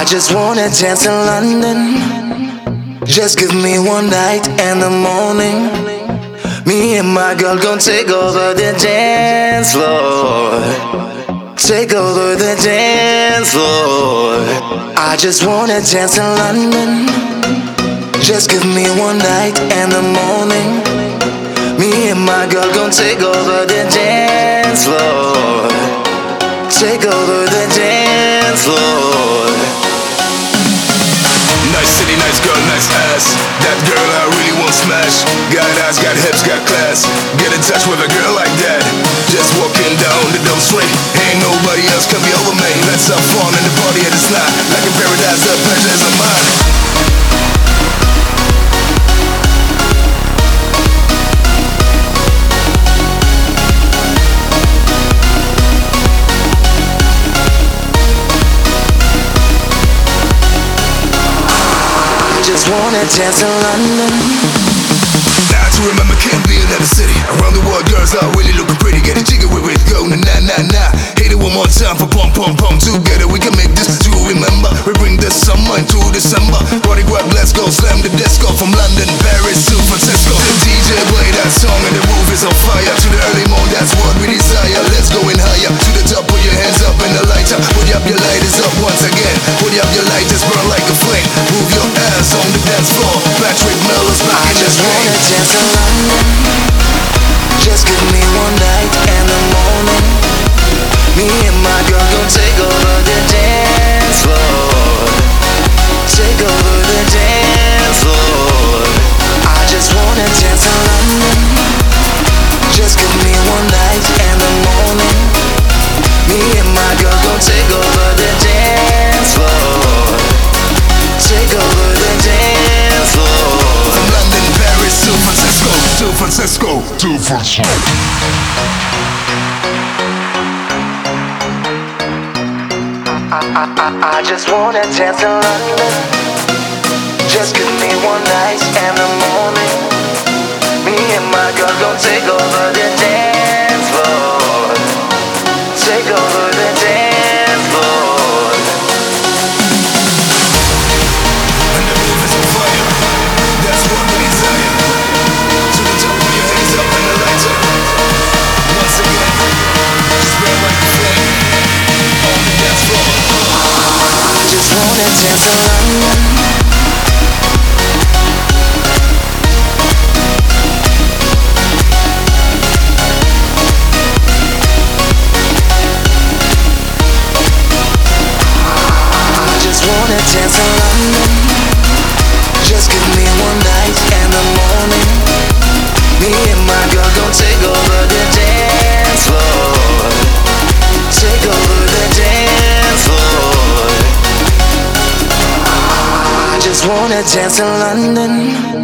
just wanna dance in London. Just give me one night and the morning. Me and my girl gon' take over the dance floor. Take over the dance floor. I just wanna dance in London. Just give me one night and the morning. Me and my girl gon' take over the dance floor. Take over the dance floor. Nice city, nice girl, nice ass. That girl I really want smash. Got ass, got hips, got class. Get in touch with a girl like that. Just walking down the Dome Street. Ain't nobody else can be over me. Let's have fun in the party at it's not. Like in paradise, the pleasure is of mine. Just wanna dance in London. Now to remember can't be another city. Around the world girls are really looking pretty. Get a jigger with it, go na na na na. Hit it one more time for pom pom pom. Together we can make this to remember. We bring the summer into December. Party grab, let's go, slam the disco. From London, Paris to Francisco. The DJ play that song and the roof is on fire. To the early morning, that's what we desire. Let's go in higher. To the top, put your hands up in the lighter. Put up your lighters up once again. Put up your lighters, burn like a flame. Move your ass on the dance floor. Patrick Miller's back in the just game. wanna dance in London. Just give me one night and the morning. Me and my girl gon' take over the dance floor. Take over the dance floor. I just wanna dance in London. Just give me one night and the morning. Me and my girl gon' take over the dance floor. Take over the dance floor. From London, Paris to Francisco, to Francisco, to Francisco. I just wanna dance in London. Just give me one night and the morning. Me and my girl gon' take over the dance floor. Take over the dance floor. And the roof is on fire. That's what we desire. To the top, put your hands up and the lights up. Once again, just burn like a flame on the dance floor. I just wanna dance in London. I just wanna dance in London. Just give me one night and the morning. Me and my girl gon' take over the dance floor. Take over the dance floor. I just wanna dance in London.